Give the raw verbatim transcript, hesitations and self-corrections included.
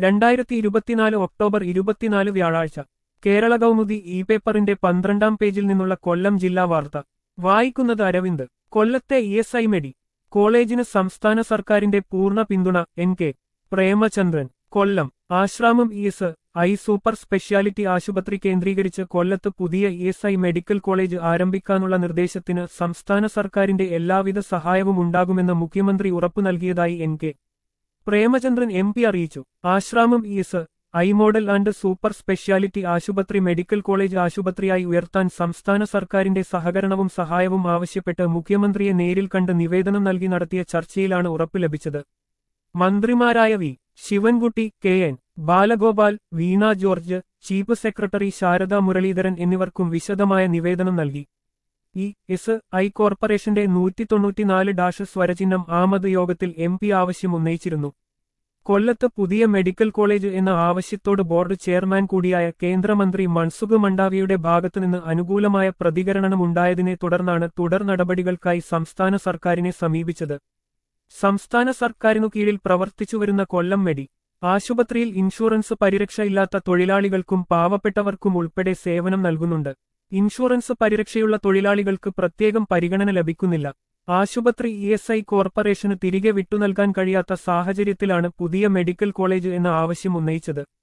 രണ്ടായിരത്തി ഇരുപത്തിനാല് ഒക്ടോബർ ഇരുപത്തിനാല് വ്യാഴാഴ്ച കേരള കൗമുദി ഇ പേപ്പറിന്റെ പന്ത്രണ്ടാം പേജിൽ നിന്നുള്ള കൊല്ലം ജില്ലാ വാർത്ത വായിക്കുന്നത് അരവിന്ദ്. കൊല്ലത്തെ ഇ എസ് ഐ മെഡി കോളേജിന് സംസ്ഥാന സർക്കാരിന്റെ പൂർണ്ണ പിന്തുണ. N K Premachandran. Kollam. Asramam E S I super speciality ആശുപത്രി കേന്ദ്രീകരിച്ച് കൊല്ലത്ത് പുതിയ E S I medical college ആരംഭിക്കാനുള്ള നിർദ്ദേശത്തിന് സംസ്ഥാന സർക്കാരിന്റെ എല്ലാവിധ സഹായവും ഉണ്ടാകുമെന്ന് മുഖ്യമന്ത്രി ഉറപ്പു നൽകിയതായി N K Premachandran M P അറിയിച്ചു. Asramam E S I model and super speciality ആശുപത്രി മെഡിക്കൽ കോളേജ് ആശുപത്രിയായി ഉയർത്താൻ സംസ്ഥാന സർക്കാരിന്റെ സഹകരണവും സഹായവും ആവശ്യപ്പെട്ട് മുഖ്യമന്ത്രിയെ നേരിൽ കണ്ട് നിവേദനം നൽകി നടത്തിയ ചർച്ചയിലാണ് ഉറപ്പ് ലഭിച്ചത്. മന്ത്രിമാരായ V Sivankutty, K N Balagopal, Veena George, chief secretary Sarada Muraleedharan എന്നിവർക്കും വിശദമായ നിവേദനം നൽകി. ഇ എസ് ഐ കോർപ്പറേഷന്റെ നൂറ്റി തൊണ്ണൂറ്റിനാല് ഡാഷ് സ്വരചിഹ്നം ആമത് യോഗത്തിൽ എം പി ആവശ്യം ഉന്നയിച്ചിരുന്നു. കൊല്ലത്ത് പുതിയ മെഡിക്കൽ കോളേജ് എന്ന ആവശ്യത്തോട് ബോർഡ് ചെയർമാൻ കൂടിയായ കേന്ദ്രമന്ത്രി മൻസുഖ് മണ്ഡാവിയുടെ ഭാഗത്തുനിന്ന് അനുകൂലമായ പ്രതികരണമുണ്ടായതിനെ തുടർന്നാണ് തുടർ നടപടികൾക്കായി സംസ്ഥാന സർക്കാരിനെ സമീപിച്ചത്. സംസ്ഥാന സർക്കാരിനു കീഴിൽ പ്രവർത്തിച്ചുവരുന്ന കൊല്ലം മെഡി ആശുപത്രിയിൽ ഇൻഷുറൻസ് പരിരക്ഷ ഇല്ലാത്ത തൊഴിലാളികൾക്കും പാവപ്പെട്ടവർക്കും ഉൾപ്പെടെ സേവനം നൽകുന്നുണ്ട്. ഇൻഷുറൻസ് പരിരക്ഷയുള്ള തൊഴിലാളികൾക്ക് പ്രത്യേകം പരിഗണന ലഭിക്കുന്നില്ല. ആശുപത്രി ഇ എസ് ഐ കോർപ്പറേഷന് തിരികെ വിട്ടുനൽകാൻ കഴിയാത്ത സാഹചര്യത്തിലാണ് പുതിയ മെഡിക്കൽ കോളേജ് എന്ന ആവശ്യം ഉന്നയിച്ചത്.